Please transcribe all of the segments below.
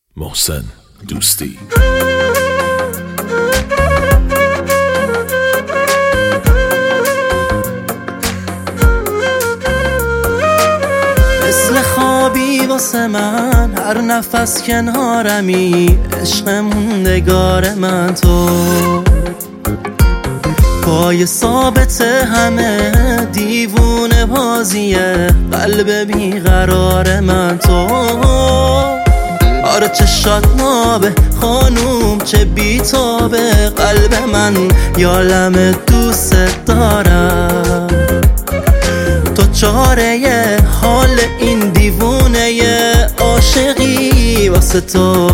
محسن دوستی. مثل خوابی واسه من هر نفس کنارمی، عشق موندگار من تو، پای ثابت همه دیوونه بازیه قلب بیقرار من تو. آره چه شادنابه خانوم، چه بیتابه قلب من، یالم دوست دارم تو، چاره حال این دیوونه عاشقی واسه تو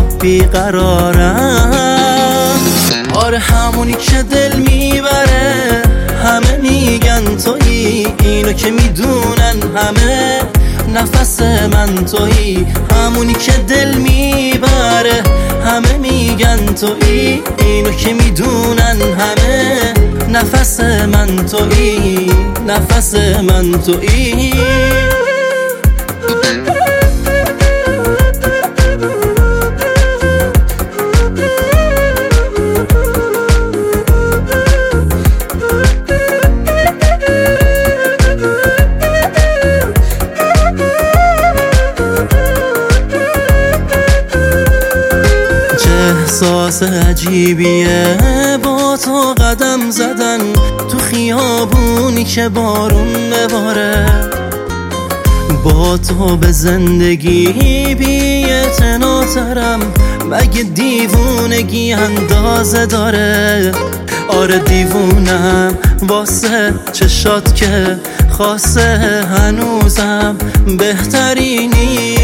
بیقرارم. آره همونی که دل میبره، همه میگن تویی، اینو که میدونن همه، نفس من تویی. همونی که دل میبره، همه میگن تویی، اینو که میدونن همه، نفس من تویی، نفس من تویی. احساس عجیبیه با تو قدم زدن تو خیابونی که بارون بباره، با تو به زندگی بی‌اعتناترم، مگه دیوونگی اندازه داره؟ آره دیوونم واسه چشات که خاصه هنوزم بهترینی.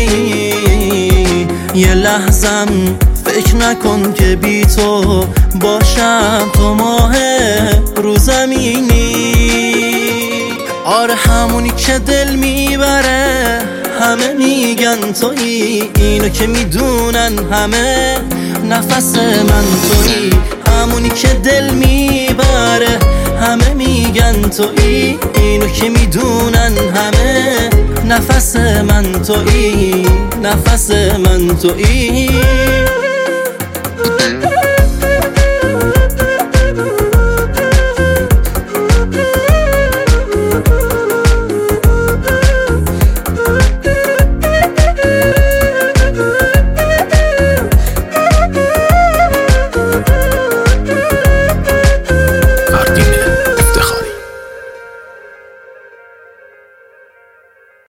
یه لحظم فکر نکن که بی تو باشم تو ماه رو زمینی. آره همونی که دل میبره، همه میگن تویی، اینو که میدونن همه، نفس من تویی. همونی که دل میبره، همه میگن تویی، اینو که میدونن همه، نفس من تویی، نفس من تویی.